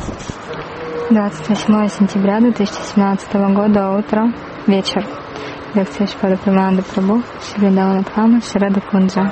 28 сентября 2017 года, утро, вечер. Лекция Шрила Премананды Прабху, Шри Вриндавана Дхама, Шри Рада Кунджа.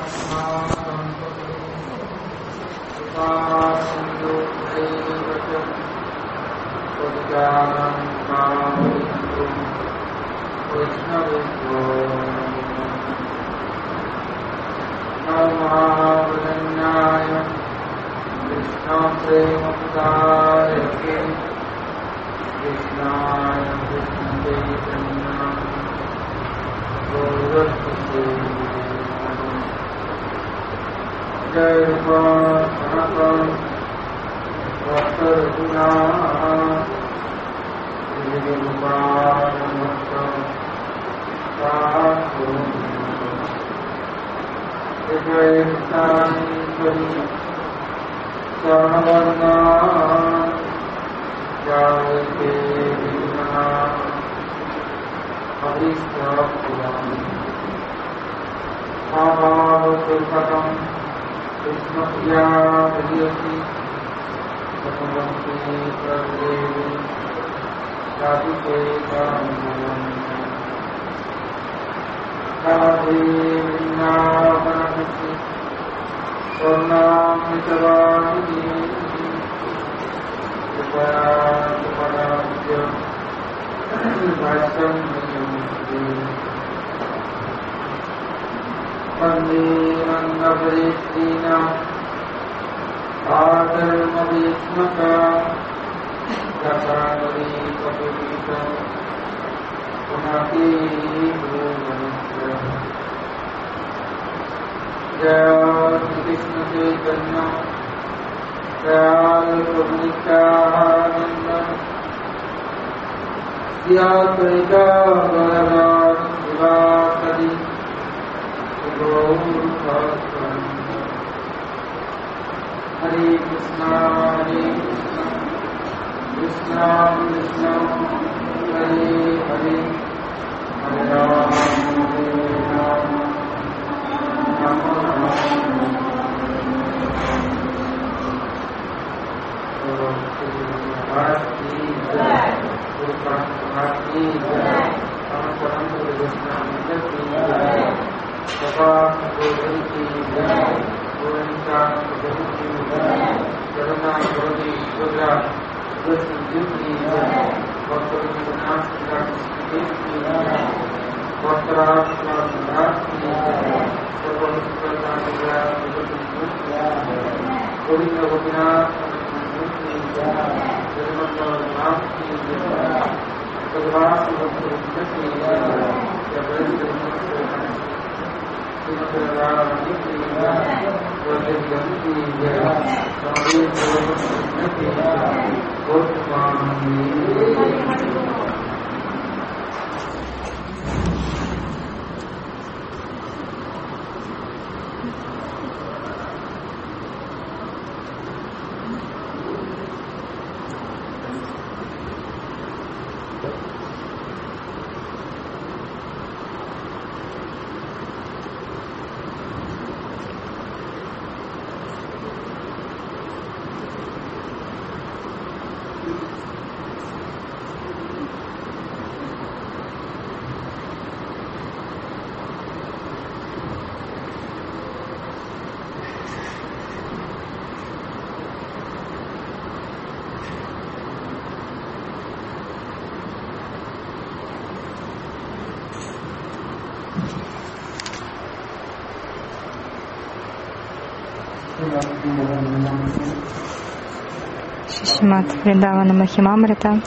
Шримад Вриндавана Махимамрита,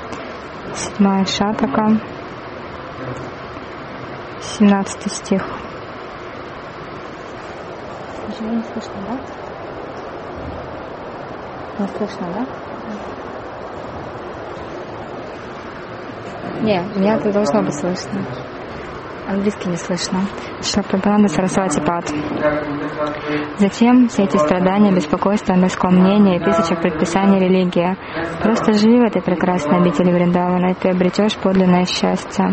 7 шатака, 17 стих. Ничего не слышно, да? Не слышно, да? Не, меня это должно быть слышно. Английский не слышно. Шрила Прабхупада Сарасвати Пад. Затем все эти страдания, беспокойство, мирское мнение и тысячи предписаний религии. Просто живи в этой прекрасной обители Вриндавана, и ты обретешь подлинное счастье.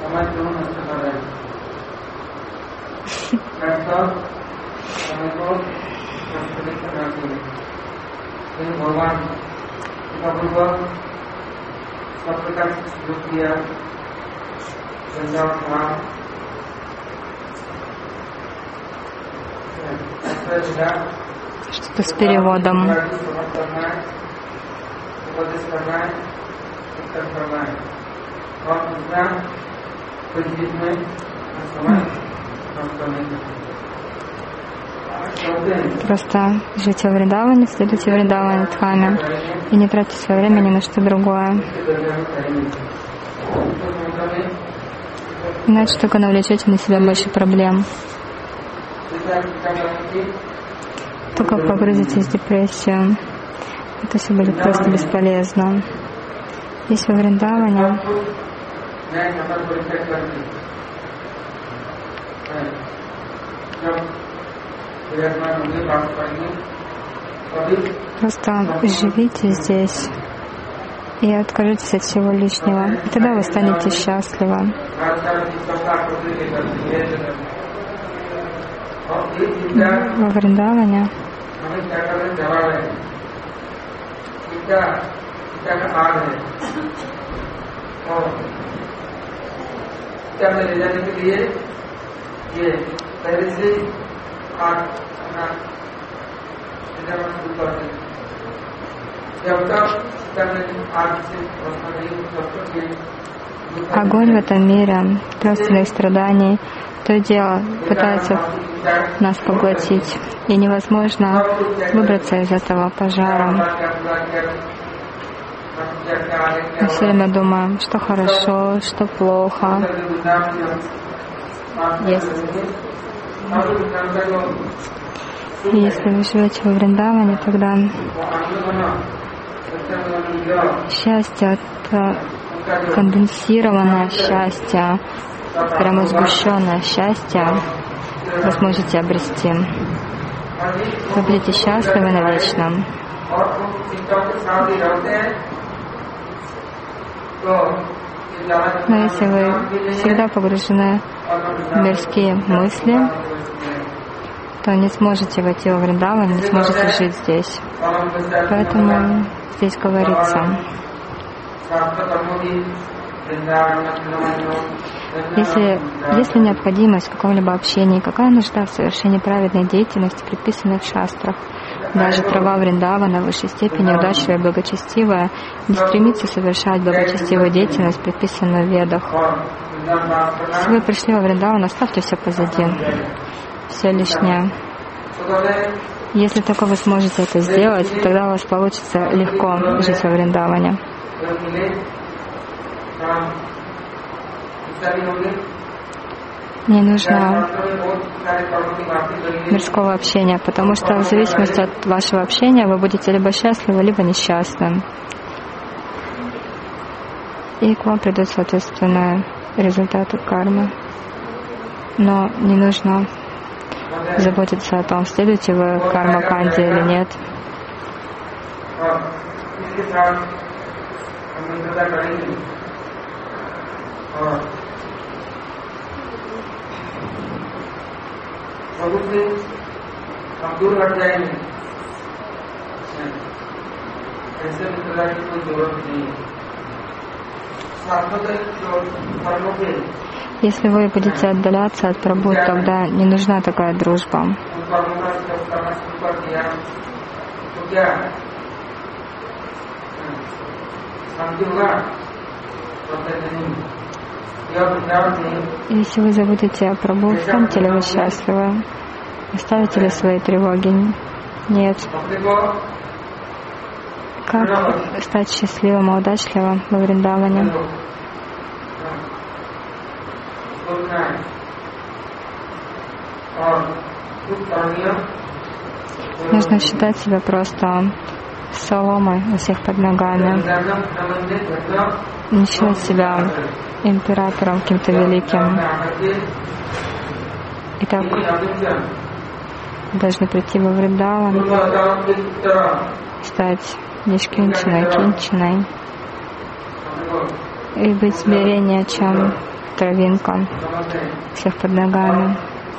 Что-то с переводом. Просто живите в Вриндаване, следуйте в Вриндаване Дхаме и не тратьте свое время ни на что другое. Иначе только навлечете на себя больше проблем. Только погрузитесь в депрессию. Это все будет просто бесполезно. Если во Вриндаване просто живите здесь и откажитесь от всего лишнего. И тогда вы станете счастливы. Во Вриндаване огонь в этом мире тройственных страданий то и дело пытается нас поглотить, и невозможно выбраться из этого пожара. Мы все время думаем, что хорошо, что плохо. И если вы живете во Вриндаване, тогда счастье, это конденсированное счастье, прямо сгущенное счастье вы сможете обрести. Вы будете счастливы навечно. Но если вы всегда погружены в мирские мысли, то не сможете войти во Вриндаван, не сможете жить здесь. Поэтому здесь говорится, если необходимость в каком-либо общении, какая нужда в совершении праведной деятельности, предписанной в шастрах, даже трава Вриндавана в высшей степени удачливая и благочестивая не стремится совершать благочестивую деятельность, предписанную в Ведах. Если вы пришли во Вриндаван, оставьте все позади, все лишнее. Если только вы сможете это сделать, тогда у вас получится легко жить во Вриндаване. Не нужно мирского общения, потому что в зависимости от вашего общения вы будете либо счастливы, либо несчастны. И к вам придут соответственные результаты кармы. Но не нужно заботиться о том, следуете вы карма-канде или нет. Если вы будете отдаляться от Прабху, тогда не нужна такая дружба. Если вы забудете о Прабху, станете ли вы счастливы? Оставите ли свои тревоги? Нет. Как стать счастливым и удачливым во Вриндаване? Нужно считать себя просто соломой у всех под ногами. Не считать себя императором, каким-то великим. Итак, должны прийти во Вриндаван, стать нишкинчиной, кинчиной и быть смиреннее, чем травинка всех под ногами.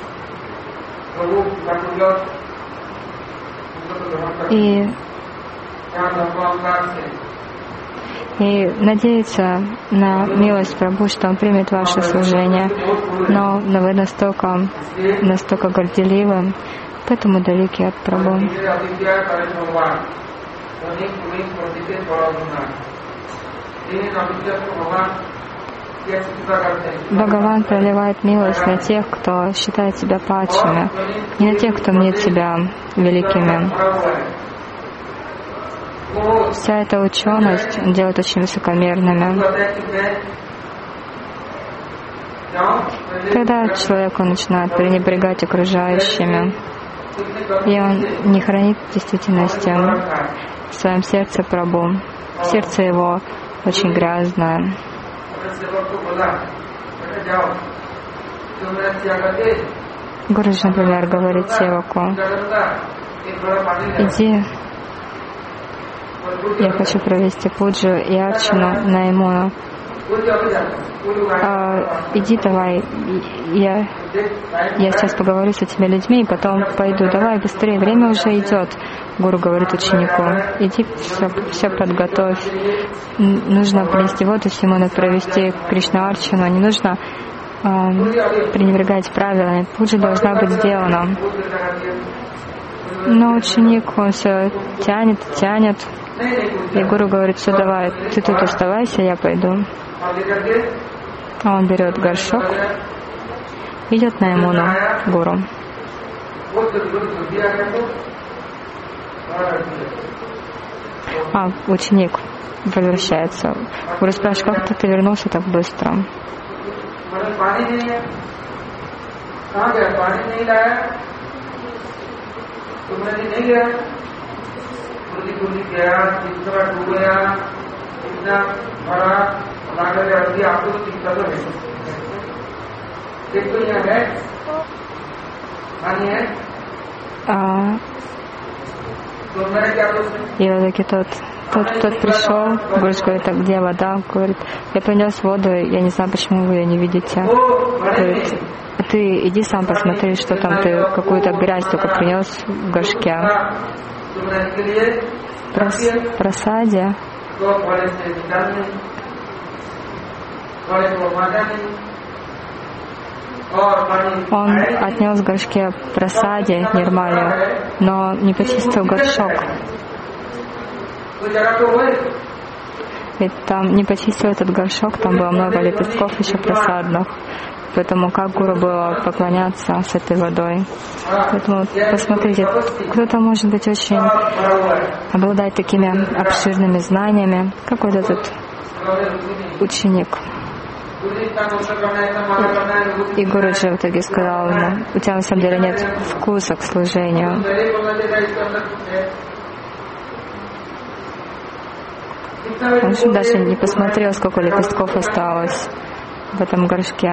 И надеяться на милость Прабху, что Он примет ваше служение, но вы настолько горделивы, поэтому далеки от Прабху. Бхагаван проливает милость на тех, кто считает себя падшими, не на тех, кто мнит себя великими. Вся эта ученость делает очень высокомерными. Когда человек начинает пренебрегать окружающими, и он не хранит в действительности в своем сердце Прабху, сердце его очень грязное. Гуруджи, например, говорит севаку: иди, я хочу провести пуджу и арчану на Ямуну. Иди давай, я сейчас поговорю с этими людьми, и потом пойду. Давай быстрее, время уже идет. Гуру говорит ученику: иди, все подготовь. Нужно принести воду всему, надо провести Кришна-арчану. Не нужно пренебрегать правилами. Пуджа должна быть сделана. Но ученик, он все тянет. И гуру говорит: все, давай, ты тут оставайся, я пойду. А он берет горшок, идет на Ямуну, гуру. Ученик возвращается. Гуру спрашивает: как ты вернулся так быстро? И вот таки тот пришел, Гуру говорит: а где вода? Говорит: я принес воду, я не знаю, почему вы ее не видите. Говорит: ты иди сам посмотри, что там, ты какую-то грязь только принес в горшке. Прасаде. Он отнес в горшке прасаде, нирмалью, но не почистил горшок. Ведь там не почистил этот горшок, там было много лепестков еще просадных. Поэтому как гуру было поклоняться с этой водой. Поэтому посмотрите, кто-то может быть очень обладать такими обширными знаниями, как вот этот ученик. И Гуруджи в итоге сказал ему: у тебя на самом деле нет вкуса к служению. Он даже не посмотрел, сколько лепестков осталось в этом горшке.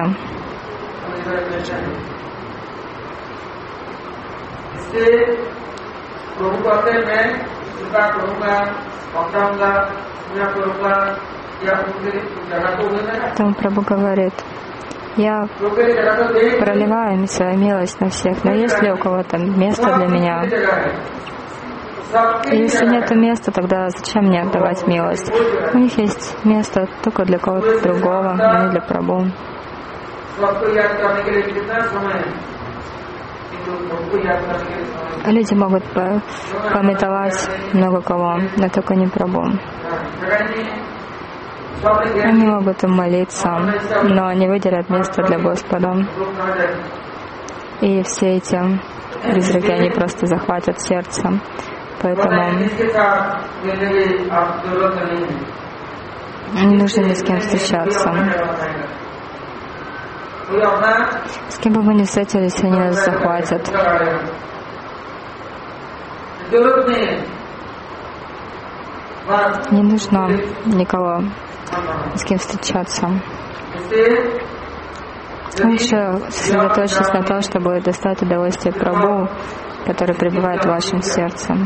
Там Прабху говорит: я проливаю свою милость на всех, но есть ли у кого-то место для меня? Если нет места, тогда зачем мне отдавать милость? У них есть место только для кого-то другого, но не для Прабху. Люди могут пометовать много кого, но только не Прабху. Они могут им молиться, но не выделят место для Господа. И все эти призраки, они просто захватят сердце. Поэтому не нужно ни с кем встречаться. С кем бы вы ни встретились, они нас захватят. Не нужно никого с кем встречаться. Лучше сосредоточьтесь на том, чтобы достать удовольствие Прабху, который пребывает в вашем сердце.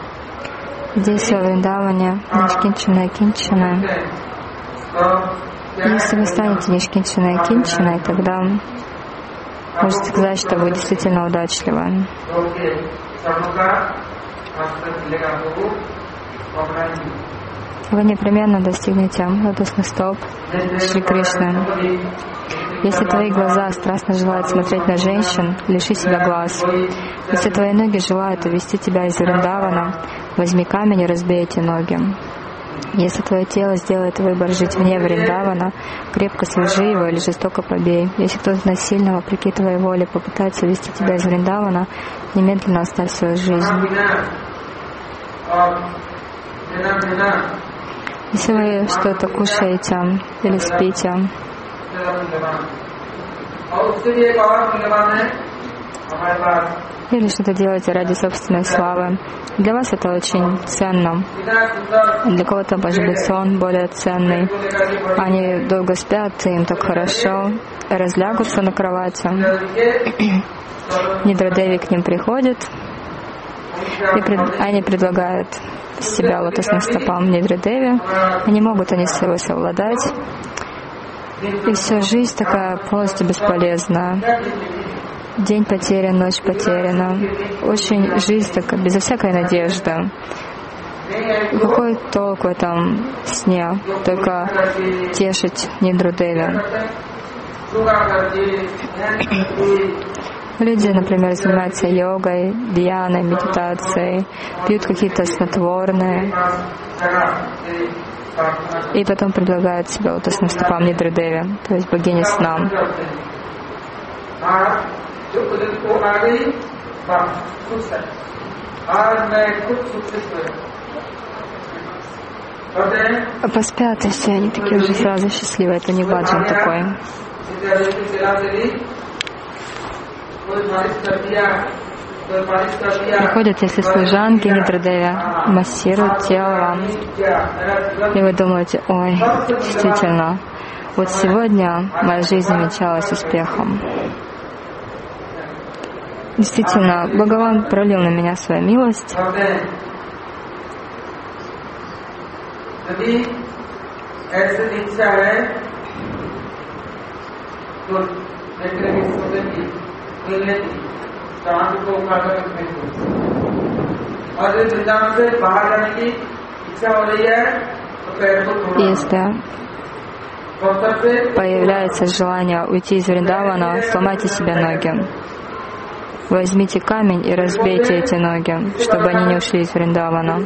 Здесь, в Вриндаване, Нишкинчана и Кинчана, Если вы станете нишкинчиной и кинчиной, тогда можете сказать, что вы действительно удачливы. Вы непременно достигнете лотосных стоп Шри Кришны. Если твои глаза страстно желают смотреть на женщин, лиши себя глаз. Если твои ноги желают увести тебя из Вриндавана, возьми камень и разбей эти ноги. Если твое тело сделает выбор жить вне Вриндавана, крепко свяжи его или жестоко побей. Если кто-то насильно, вопреки твоей воле, попытается увести тебя из Вриндавана, немедленно оставь свою жизнь. Если вы что-то кушаете или спите, или что-то делаете ради собственной славы, для вас это очень ценно. Для кого-то, может быть, сон более ценный. Они долго спят, им так хорошо, разлягутся на кровати. Нидра-деви к ним приходит, и они предлагают себя лотосным стопам Нидра-деви. Не могут они с собой совладать. И вся жизнь такая полностью бесполезна. День потерян, ночь потеряна. Очень жизнь такая, безо всякой надежды. Какой толк в этом сне? Только тешить Нидра-деви. Люди, например, занимаются йогой, дьяной, медитацией, пьют какие-то снотворные и потом предлагают себя лотосным стопам Нидра-деви, то есть богине сна. Поспят, и все, они такие уже сразу счастливые. Это не баджан такой. Приходят, если служанки Нидра-деви массируют тело вам, и вы думаете: ой, действительно, вот сегодня моя жизнь намечалась успехом. Действительно, Бхагаван пролил на меня свою милость. Если появляется желание уйти из Вриндавана, сломайте себе ноги. Возьмите камень и разбейте эти ноги, чтобы они не ушли из Вриндавана.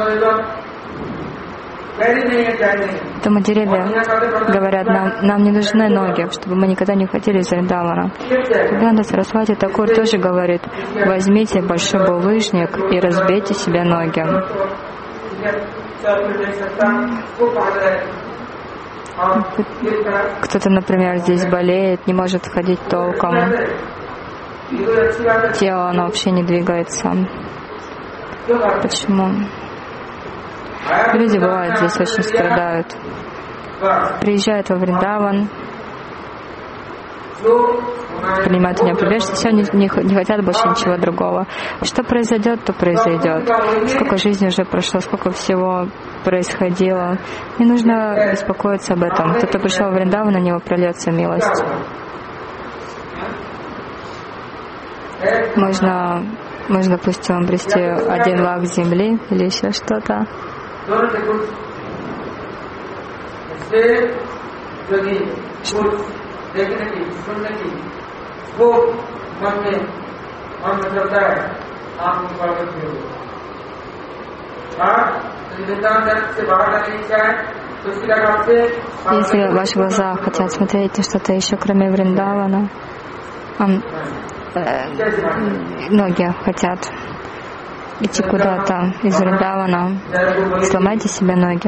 Поэтому деревья говорят, нам не нужны ноги, чтобы мы никогда не уходили из Вриндавана. Бхактивинода Сарасвати Такур тоже говорит: возьмите большой булыжник и разбейте себе ноги. Кто-то, например, здесь болеет, не может ходить толком. Тело, оно вообще не двигается. Почему? Люди, бывают, здесь очень страдают. Приезжают во Вриндаван, принимают у него прибежище, все, не хотят больше ничего другого. Что произойдет, то произойдет. Сколько жизни уже прошло, сколько всего происходило. Не нужно беспокоиться об этом. Кто-то пришел в Вриндаван, на него прольется милость. Можно, допустим, обрести 1 лак земли или еще что-то. Если ваши глаза хотят смотреть на что-то еще, кроме Вриндавана, ноги хотят идти куда-то из Вриндавана, сломайте себе ноги.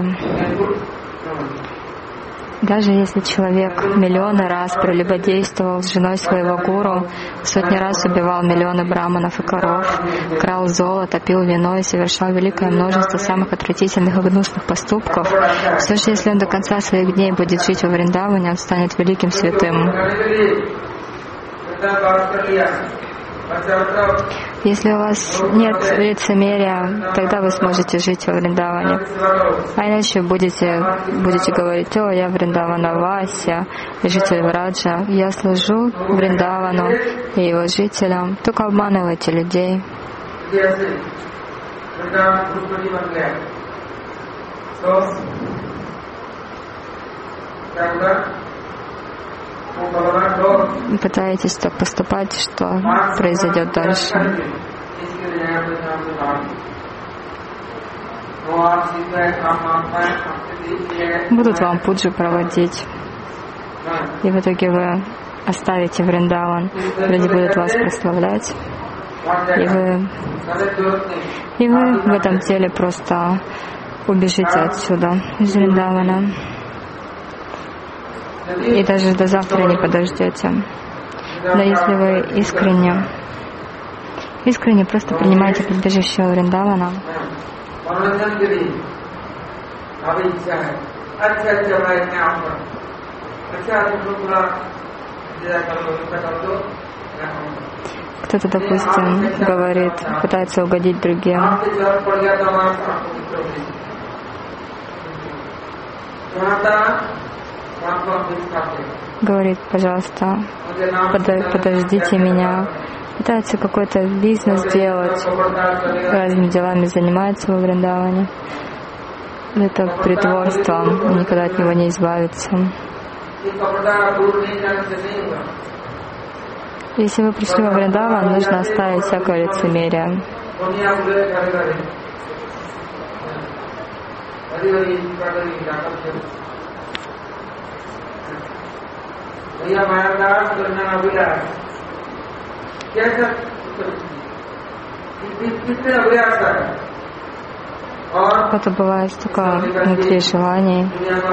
Даже если человек миллионы раз прелюбодействовал с женой своего гуру, сотни раз убивал миллионы браманов и коров, крал золото, пил вино и совершал великое множество самых отвратительных и гнусных поступков, все же, если он до конца своих дней будет жить во Вриндаване, он станет великим святым. Если у вас нет лицемерия, тогда вы сможете жить во Вриндаване. А иначе будете говорить: о, я Вриндавана Вася, житель Враджа, я служу Вриндавану и его жителям. Только обманывайте людей. Пытаетесь так поступать, что произойдет дальше. Будут вам пуджи проводить, и в итоге вы оставите Вриндаван, люди будут вас прославлять, и вы в этом теле просто убежите отсюда, из Вриндавана. И даже до завтра не подождете. Но если вы искренне просто принимаете прибежище Вриндавана, кто-то, допустим, говорит, пытается угодить другим, говорит: пожалуйста, подождите меня, пытается какой-то бизнес делать, разными делами занимается во Вриндаване. Это притворство, никогда от него не избавиться. Если вы пришли во Вриндаван, нужно оставить всякое лицемерие. Это бывает столько внутри желаний,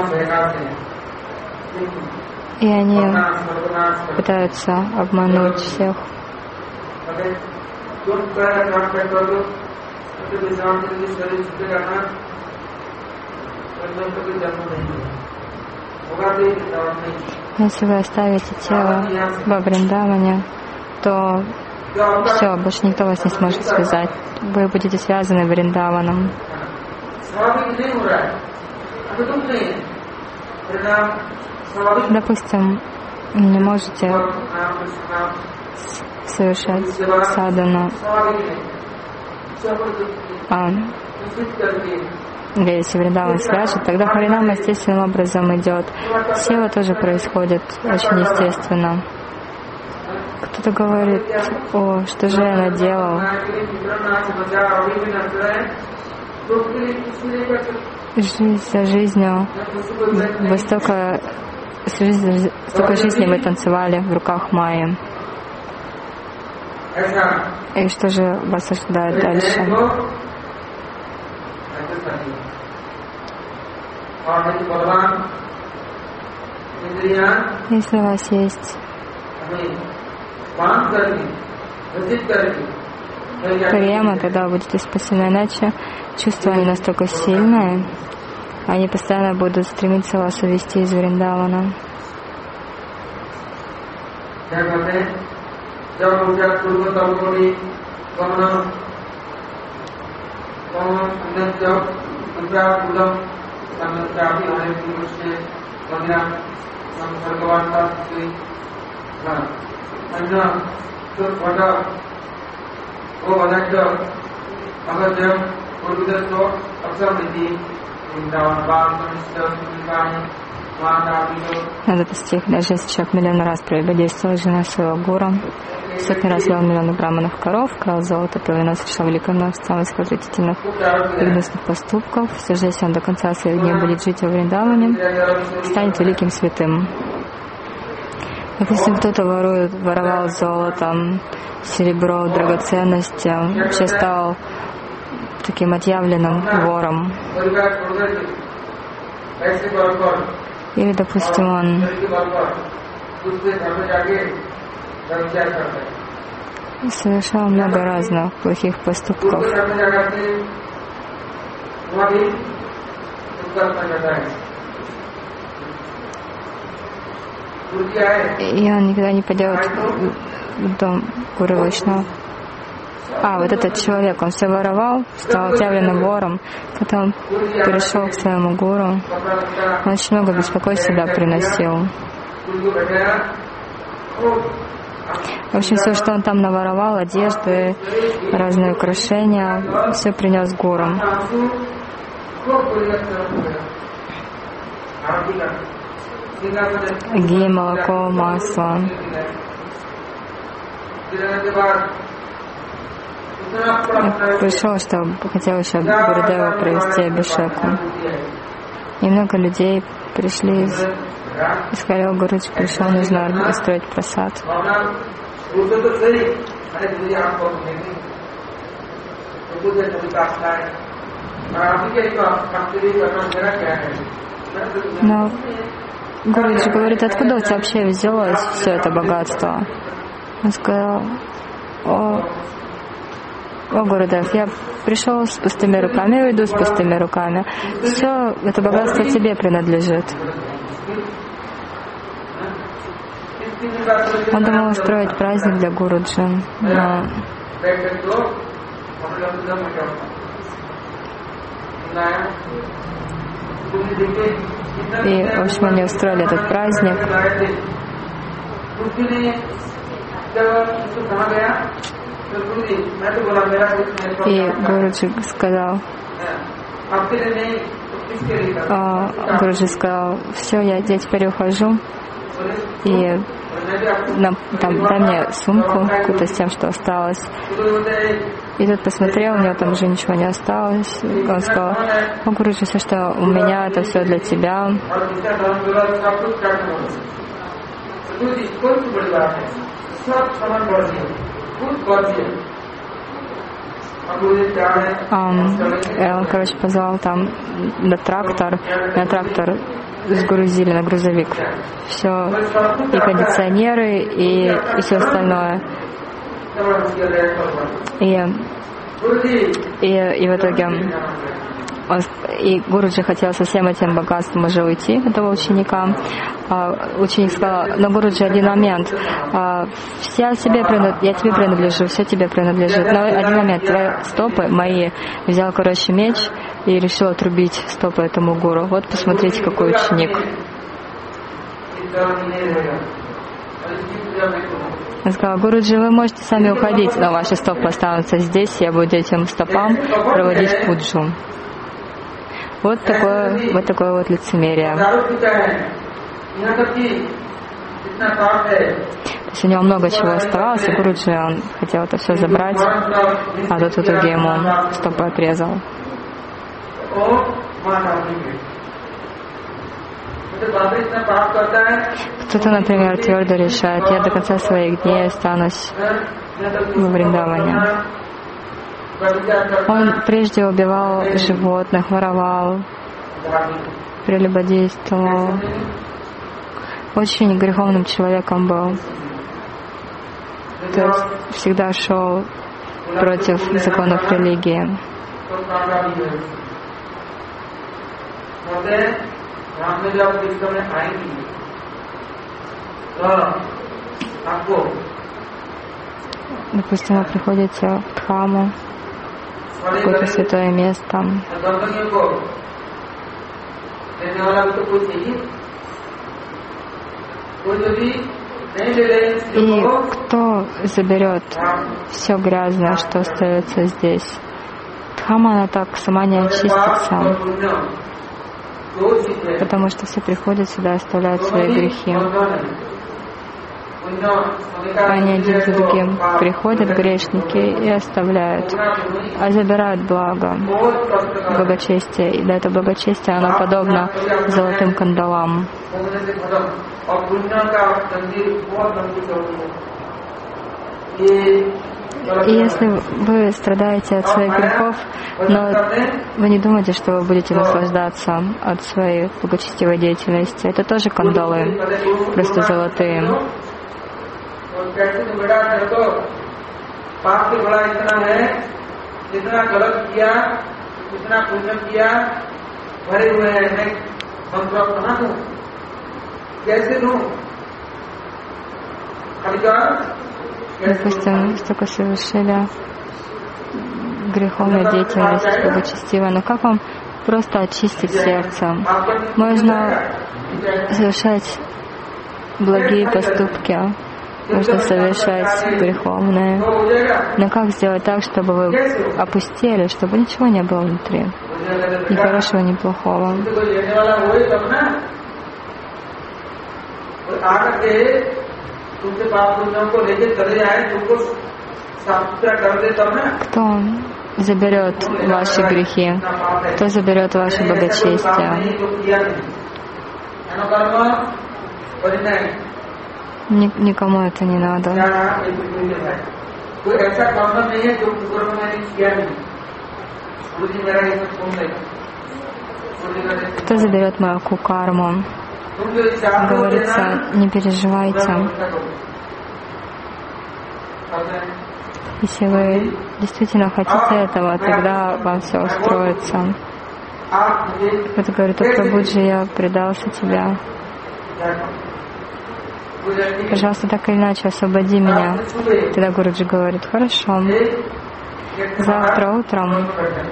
и они пытаются обмануть всех. Если вы оставите тело во Вриндаване, то все, больше никто вас не сможет связать. Вы будете связаны Вриндаваном. Допустим, не можете совершать садхану, если Вриндаван свяжет, тогда Харинама естественным образом идет. Сева тоже происходит очень естественно. Кто-то говорит: о, что же я наделал? Жизнь за жизнью, вы столько жизни вы танцевали в руках Майи. И что же вас ожидает дальше? Если у вас есть према, тогда вы будете спасены. Иначе чувства они настолько сильные, они постоянно будут стремиться вас увести из Вриндавана. Этот стих: даже если человек миллион раз прелюбодействовал женой своего гуру, сотни раз вел миллионы браманов коров, крал золото, пил вино, совершал великое множество самых отвратительных и гнусных поступков, все же если он до конца своих дней будет жить во Вриндаване, станет великим святым. Допустим, кто-то воровал золото, серебро, драгоценности, вообще стал таким отъявленным вором. Или, допустим, он совершал много разных плохих поступков. И он никогда не пойдет в дом Гуру Вайшнав. Вот этот человек, он все воровал, стал отъявленным вором, потом перешел к своему гуру, он очень много беспокойства сюда приносил. В общем, все, что он там наворовал, одежды, разные украшения, все принес гуру. Ги, молоко, масло. Пришел, что хотел еще Гурудеву провести абишеку. И много людей пришли и сказали: Гурудж пришел, нужно устроить прасад. Но Гурудж говорит: откуда у тебя вообще взялось все это богатство? Он сказал: О Гурудев, я пришел с пустыми руками, я уйду с пустыми руками. Все это богатство тебе принадлежит. Он думал устроить праздник для Гуруджи, но и, в общем, они устроили этот праздник. И Гуруджи сказал, все, я теперь ухожу, и дай мне сумку какую-то с тем, что осталось. И тут посмотрел, у него там уже ничего не осталось. Он сказал: Гуруджи, все, что у меня, это все для тебя. Он, короче, позвал там на трактор сгрузили на грузовик все, и кондиционеры, и все остальное. И в итоге Гуруджи хотел со всем этим богатством уже уйти, этого ученика. Ученик сказал: но Гуруджи, один момент, я тебе принадлежу, все тебе принадлежит, но один момент, твои стопы мои. Взял, короче, меч и решил отрубить стопы этому гуру. Вот посмотрите, какой ученик. Он сказал: Гуруджи, вы можете сами уходить, но ваши стопы останутся здесь, я буду этим стопам проводить пуджу. Вот такое вот лицемерие. То есть у него много чего оставалось, и Гуруджи, он хотел это все забрать, а тут в итоге ему стопы отрезал. Кто-то, например, твердо решает: я до конца своих дней останусь во Вриндаване. Он прежде убивал животных, воровал, прелюбодействовал. Очень греховным человеком был. То есть всегда шел против законов религии. Допустим, вы приходите в Дхаму, в какое-то святое место. И кто заберет все грязное, что остается здесь? Дхама, она так сама не очистится, потому что все приходят сюда и оставляют свои грехи. Они один за другим приходят, грешники, и оставляют, а забирают благочестие. И это благочестие, оно подобно золотым кандалам. И если вы страдаете от своих грехов, но вы не думаете, что вы будете наслаждаться от своей благочестивой деятельности, это тоже кандалы, просто золотые. допустим, столько совершили греховной деятельности, благочестивой, но как вам просто очистить сердце? Можно совершать благие поступки, можно совершать греховные, но как сделать так, чтобы вы опустили, чтобы ничего не было внутри, ни хорошего, ни плохого? Кто заберет ваши грехи? Кто заберет ваше благочестие? Никому это не надо. Кто заберет мою кукарму? Говорится, не переживайте. Если вы действительно хотите этого, тогда вам все устроится. Это говорит, о Прабхуджи, я предался тебя. Пожалуйста, так или иначе, освободи меня. Тогда Гуруджи говорит, хорошо. Завтра утром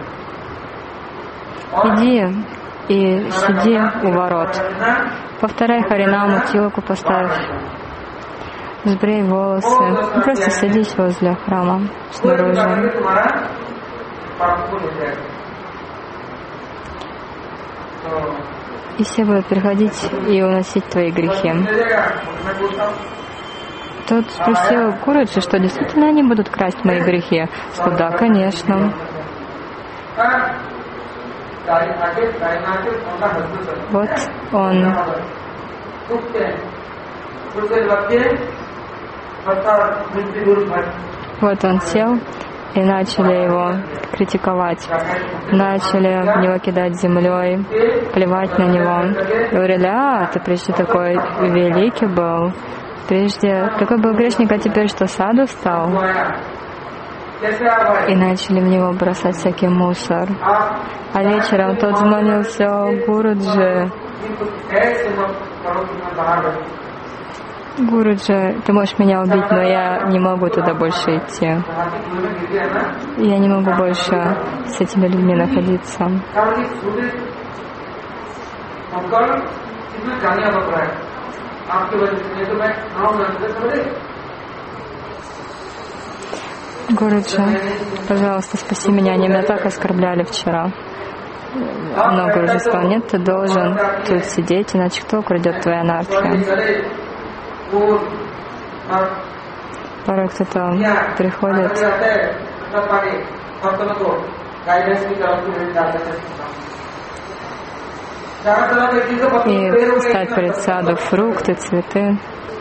иди и сиди у ворот. Повторяй Харинаму, тилоку поставь. Сбрей волосы. Просто садись возле храма снаружи. И все будут приходить и уносить твои грехи. Тот спросил Гуруджи, что действительно они будут красть мои грехи. Сказал, да, конечно. Вот он. Вот он сел, и начали его критиковать. Начали в него кидать землей, плевать на него. Говорили, ты прежде такой великий был. Прежде такой был грешник, а теперь что, саду стал? И начали в него бросать всякий мусор. А вечером тот взмолился, Гуруджи, Гуруджи, ты можешь меня убить, но я не могу туда больше идти. Я не могу больше с этими людьми находиться. Гуруджи, пожалуйста, спаси меня, они меня так оскорбляли вчера. Но Гуруджи сказал, нет, ты должен тут сидеть, иначе кто украдет твою анархию? Порой кто-то приходит и ставит перед саду фрукты, цветы,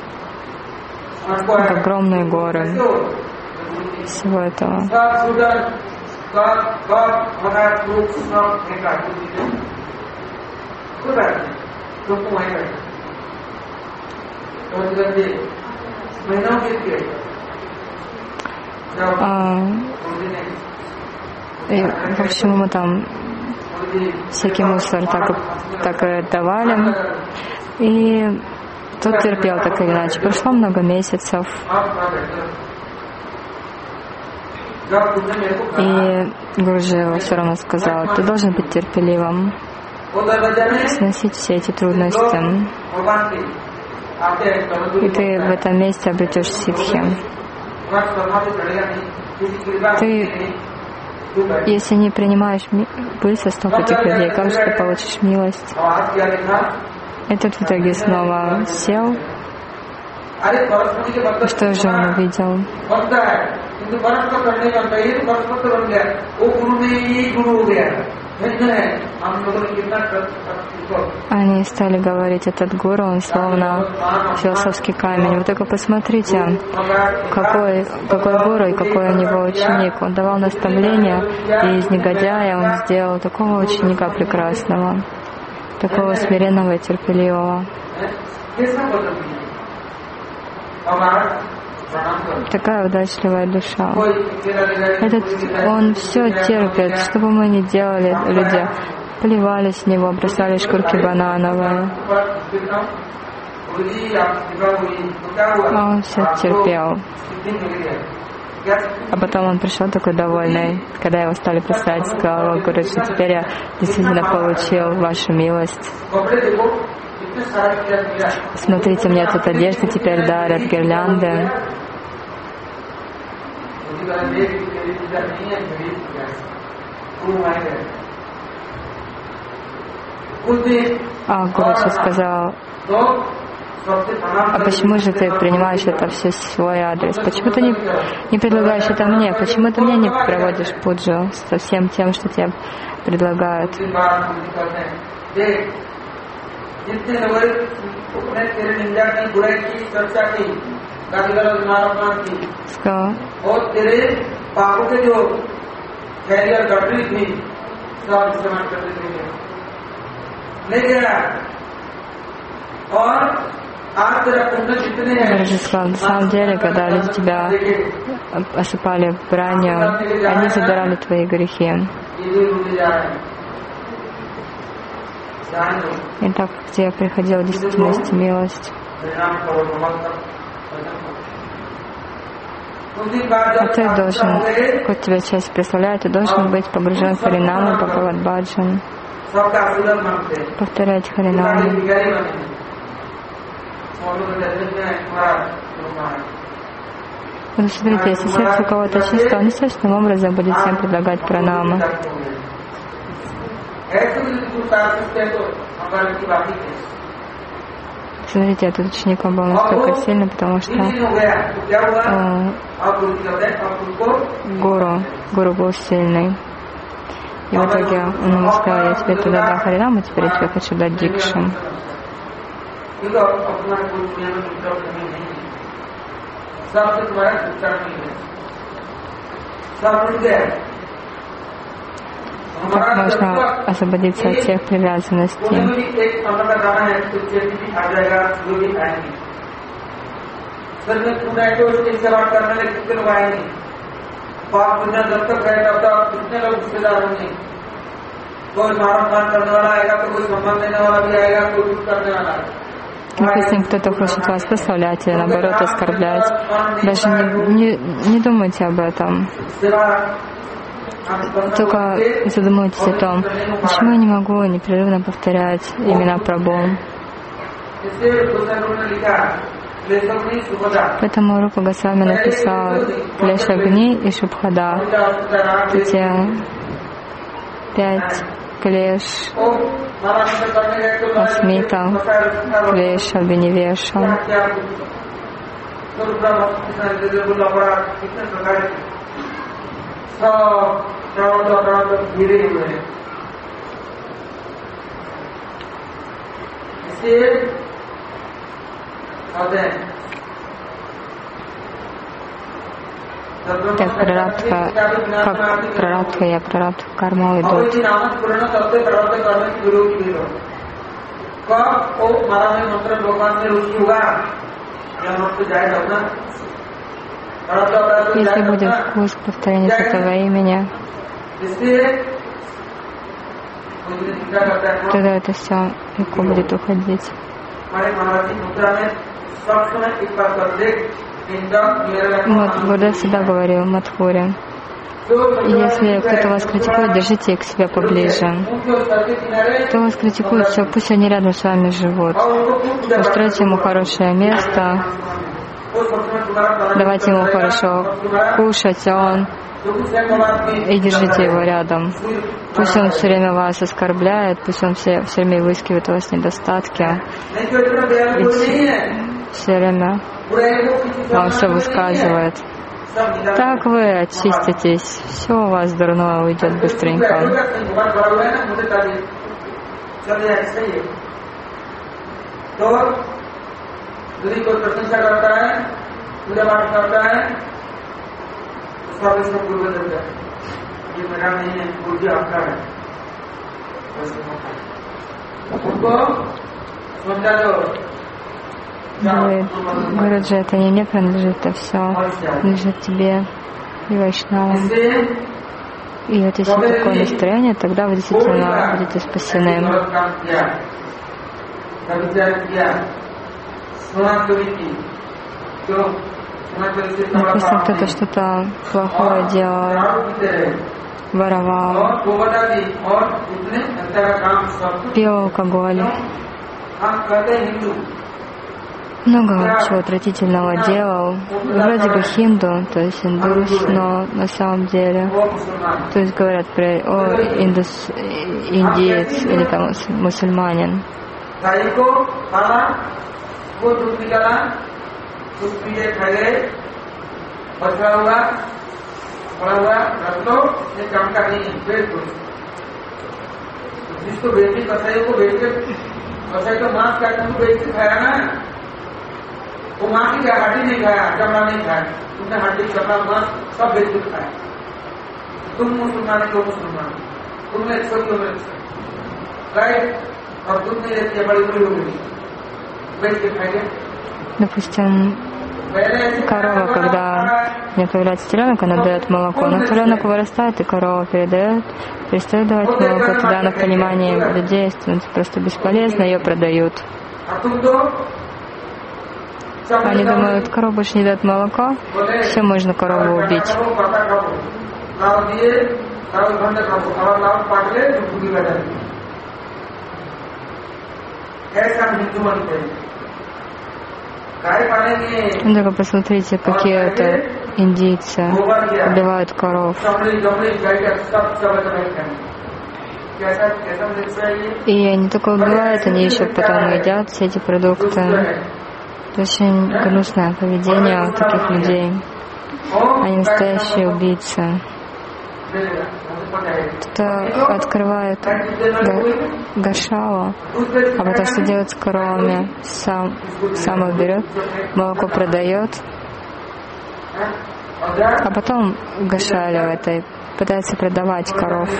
огромные горы всего этого. И, в общем, ему там всякий мусор так и давали. И тот терпел так или иначе. Прошло много месяцев. И Гуруджи все равно сказал, ты должен быть терпеливым, сносить все эти трудности. И ты в этом месте обретешь ситхи. Ты, если не принимаешь высостов этих людей, как же ты получишь милость? Этот в итоге снова сел. И что же он увидел? Они стали говорить, этот гуру, он словно философский камень. Вы только посмотрите, какой гуру и какой у него ученик. Он давал наставления, и из негодяя он сделал такого ученика прекрасного, такого смиренного и терпеливого. Такая удачливая душа. Он все терпит, что бы мы ни делали, люди плевали с него, бросали шкурки банановые. Он все терпел. А потом он пришел такой довольный, когда его стали прислать, сказал: Гуруджи, теперь я действительно получил вашу милость. Смотрите, мне тут одежды теперь дарят, гирлянды. А Гуруджи сказал: а почему же ты принимаешь это все в свой адрес? Почему ты не предлагаешь это мне? Почему ты мне не проводишь пуджу со всем тем, что тебе предлагают? Сказал: Гуруджи сказал: на самом деле, когда люди тебя осыпали бранью, они забирали твои грехи. И так, где приходила действительность и милость. А ты должен, хоть тебя часть представляет, ты должен быть погружен в Харинаму, Бхагавад-баджан, повторять Харинаму. Вот смотрите, если сердце у кого-то чисто, он естественным образом будет всем предлагать пранамы. Смотрите, этот ученик он был настолько сильный, потому что гуру был сильный. И в итоге он ему сказал: я тебе туда дал Харинаму, теперь я тебе хочу дать дикшу. Как можно освободиться от всех привязанностей? Если кто-то хочет вас прославлять или наоборот оскорблять, даже не думайте об этом. Только задумайтесь о том, почему я не могу непрерывно повторять имена Прабху. Поэтому Рупа Госвами написал Клешагни и Шубхада. Эти 5 клеш, Асмита, Клеша, Винивеша. Так прарадха, как прарадха и апрарадха карма идут. Если будет вкус к повторению этого имени, тогда это все легко будет уходить. Вот Будда всегда говорил в Мадхуре: если кто-то вас критикует, держите их к себе поближе. Кто вас критикует, все, пусть они рядом с вами живут. Устройте ему хорошее место, давайте ему хорошо кушать, и держите его рядом. Пусть он все время вас оскорбляет, пусть он все время выискивает у вас недостатки, ведь все время вам все высказывает. Так вы очиститесь, все у вас дурное уйдет быстренько. Гуруджи, это не принадлежит, это все принадлежит тебе и Вайшнавам. И вот если такое настроение, тогда вы действительно будете спасены. Допустим, кто-то что-то плохое делал, воровал, пил алкоголь, много чего отвратительного делал. Вроде бы хинду, то есть индус, но на самом деле, то есть говорят про индиец или там мусульманин. वो माँ की क्या हड्डी नहीं खाया, चमड़ा नहीं खाया, उसने हड्डी चमड़ा मांस सब बेच के खाया। तुम मुसलमान हो, मुसलमान तुमने छोटी उम्र राइट, और तुमने ये बड़ी बड़ी हो गई बेच के खाएंगे। Допустим, корова, когда у нее появляется теленок, она дает молоко, но теленок вырастает, и корова перестает давать молоко, тогда она в понимании людей становится просто бесполезно, ее продают. Они думают, корова больше не дает молоко, все, можно корову убить. Только посмотрите, какие-то индийцы убивают коров. И они только убивают, они еще потом едят все эти продукты. Это очень гнусное поведение таких людей. Они настоящие убийцы. Кто-то открывает гашалу, а потом что делает с коровами? Сам их берет, молоко продает, а потом в гашале в этой пытается продавать коров.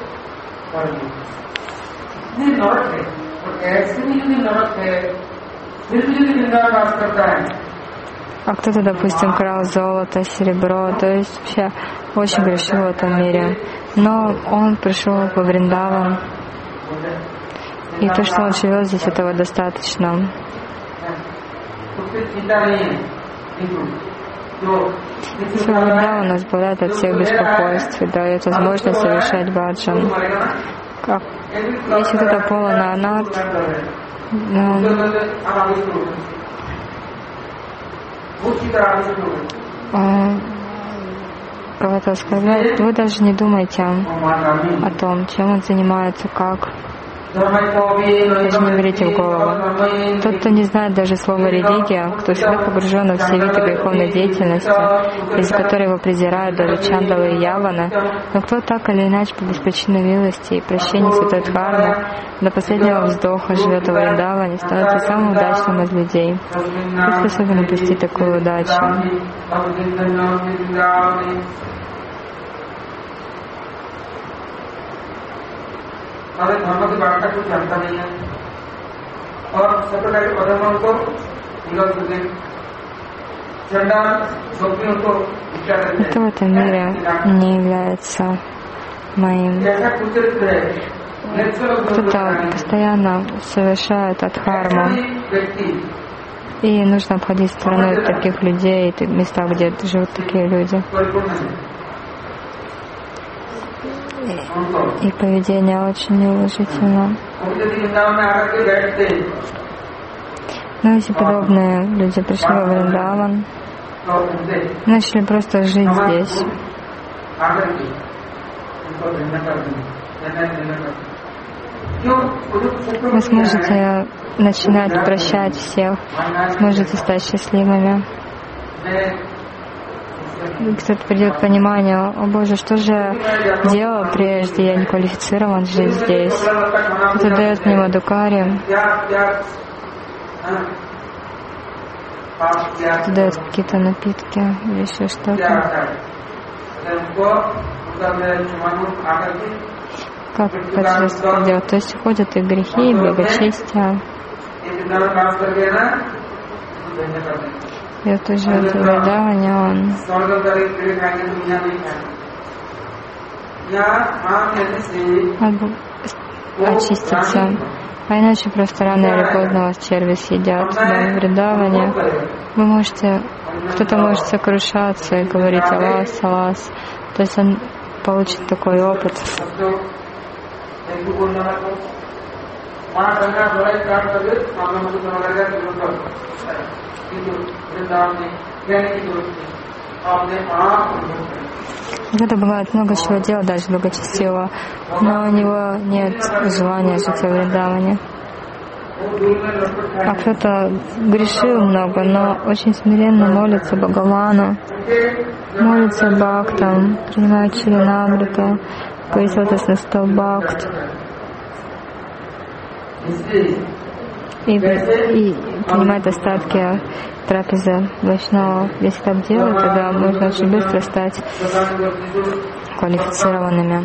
А кто-то, допустим, крал золото, серебро, то есть вообще очень грешил в этом мире. Но он пришел во Вриндаван, и то, что он живет здесь, этого достаточно. Вриндаван избавляет от всех беспокойств и дает возможность совершать баджан. Как? Если кто-то полон анат, кого-то оскорбляет, вы даже не думайте о том, чем он занимается, как. Даже не берите в голову. Тот, кто не знает даже слова религия, кто всегда погружен в все виды греховной деятельности, из-за которой его презирают даже чандалы и яваны, но кто так или иначе по беспричинной милости и прощению святой Дхармы до последнего вздоха живет в Вриндаване, становится самым удачным из людей. Кто способен упустить такую удачу? धर्म की वार्ता कुछ जानता नहीं है और सत्यनारायण अधर्म को निगल चुके झोपड़ियों को Никто в этом мире не является моим. Кто-то постоянно совершает адхарму, и нужно обходить стороной таких людей, места, где живут такие люди. И поведение очень неуважительно. Но если подобные люди пришли во Вриндаван, начали просто жить здесь, вы сможете начинать прощать всех, сможете стать счастливыми. Кто-то придет к пониманию: о Боже, что же я делал прежде, я не квалифицирован жить здесь. Кто-то дает мне мадукари, кто-то дает какие-то напитки или еще что-то. Как это делать? То есть уходят и грехи, и благочестие. И это же Вриндаване он очистится А иначе просто рано или поздно вас черви съедят. Да, в Вриндаване вы можете, кто-то может сокрушаться и говорить «Алас, Алас». То есть он получит такой опыт. Когда бывает много чего делать, даже благочестивого, но у него нет желания жить во Вриндаване. А кто-то грешил много, но очень смиренно молится Бхагавану, молится Бхактам, принимает Чаринамриту, Парисватасна Бхакт. И принимает остатки трапезы Вайшнава. Если так делать, тогда можно очень быстро стать квалифицированными.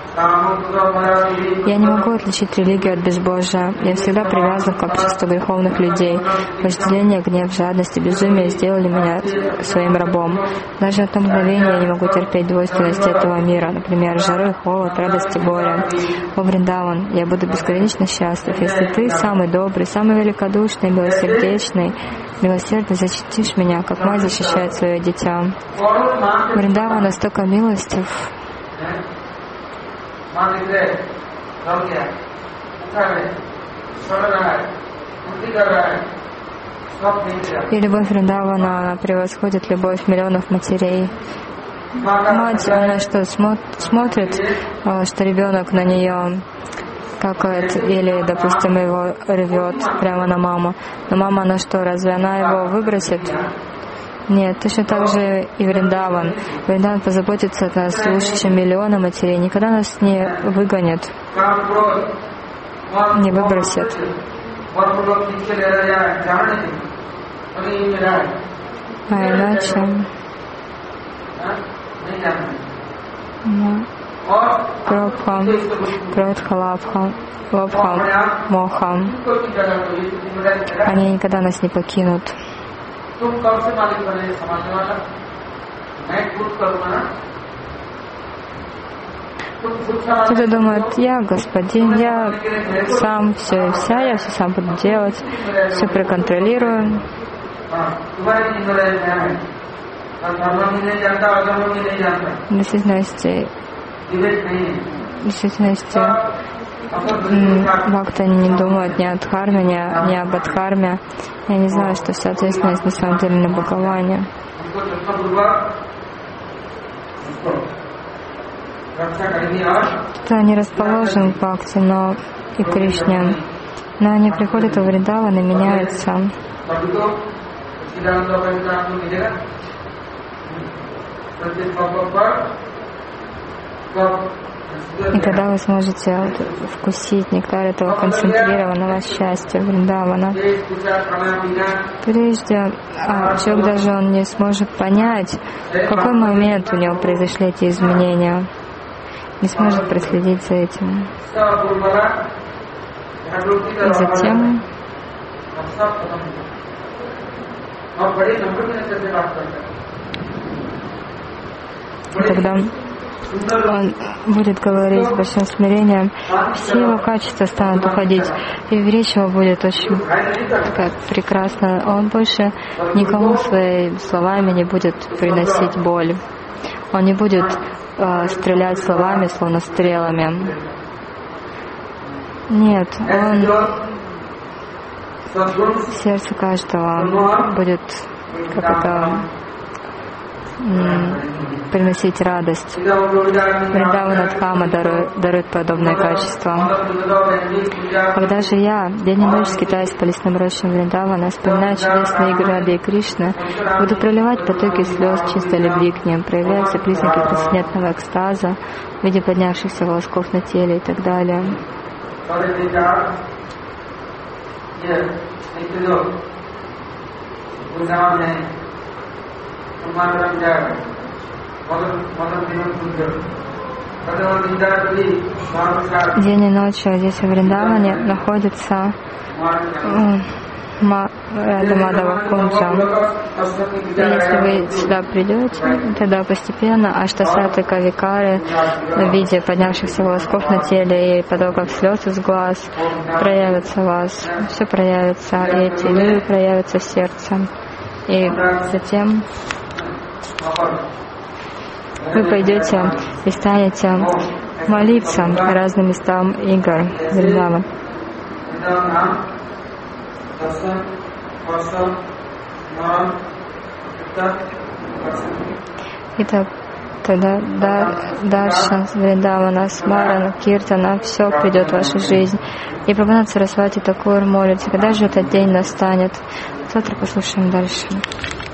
Я не могу отличить религию от безбожия. Я всегда привязан к обществу греховных людей. Вожделение, гнев, жадность и безумие сделали меня своим рабом. Даже на то мгновение я не могу терпеть двойственности этого мира, например, жару и холод, радость и горе. О Вриндаван, я буду бесконечно счастлив, если ты самый добрый, самый великодушный, милосердечный, милосердно защитишь меня, как мать защищает свое дитя. Вриндаван настолько милостив. И любовь Вриндавана, она превосходит любовь миллионов матерей. Мать, она что, смотрит, что ребенок на нее какает, или, допустим, его рвет прямо на маму. Но мама, она что, разве она его выбросит? Нет, точно так же и Вриндаван. Вриндаван позаботится о нас лучше, чем миллионы матерей. Никогда нас не выгонит, не выбросит. А иначе... Кротхам, Кротхалабхам, Лобхам, Мохам. Они никогда нас не покинут. Кто-то думает, я господин, я сам все и вся, я все сам буду делать, все проконтролирую. В действительности бхакты не думают ни о дхарме, ни об адхарме. Я не знаю, что вся ответственность на самом деле на Бхагаване. Кто не расположен к бхакти, но и Кришне, но они приходят в Вриндаван и меняются. И когда вы сможете вкусить нектар этого концентрированного счастья Вриндавана, прежде человек даже он не сможет понять, в какой момент у него произошли эти изменения, не сможет проследить за этим. И затем когда он будет говорить с большим смирением, все его качества станут уходить, и речь его будет очень такая прекрасная. Он больше никому своими словами не будет приносить боль. Он не будет стрелять словами, словно стрелами. Нет, он в сердце каждого будет, как это, приносить радость. Вриндаванадхама дарует подобное качество. Когда же я день и ночь скитаюсь по лесным рощам Вриндавана, вспоминая чудесные игры Рады и Кришны, буду проливать потоки слез чистой любви к ним, проявляются признаки трансцендентного экстаза в виде поднявшихся волосков на теле и так далее. День и ночь здесь в Вриндаване находится Мадхава Кунджа. И если вы сюда придете, тогда постепенно аштасатвика викары в виде поднявшихся волосков на теле и потоков слез из глаз проявятся в вас. Все проявится, и эти люди проявятся в сердце. И затем вы пойдете и станете молиться разным местам игр Вриндавана. И тогда Даршан, Вриндавана, Смарана, Киртана, все придет в вашу жизнь. И Прабхупада Сарасвати Такур молится, когда же этот день настанет. Завтра послушаем дальше.